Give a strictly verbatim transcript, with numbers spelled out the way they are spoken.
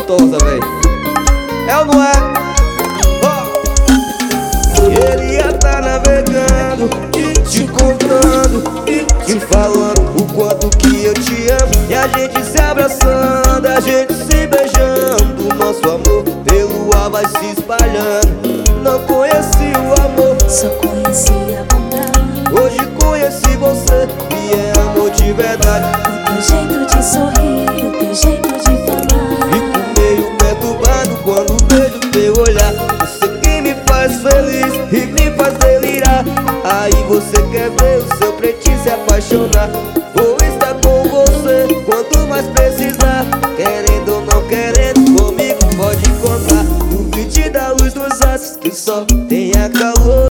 gostosa, véi. É ou não é? Oh. Queria tá navegando e te contando e te falando o quanto que eu te amo. E a gente se abraçando, a gente se beijando. Nosso amor pelo ar vai se espalhando. Não conheci o amor, só conheci a bondade. hoje conheci você e é amor de verdade. O teu jeito de sorrir, o teu jeito de falar. Fico meio perturbado quando vejo teu olhar. Você que me faz feliz e me faz delirar. Aí você quer ver o seu pretinho se apaixonar. Vou estar com você quanto mais precisar. Querendo ou não querendo, comigo pode contar. Duvide da luz dos astros que só tenha calor.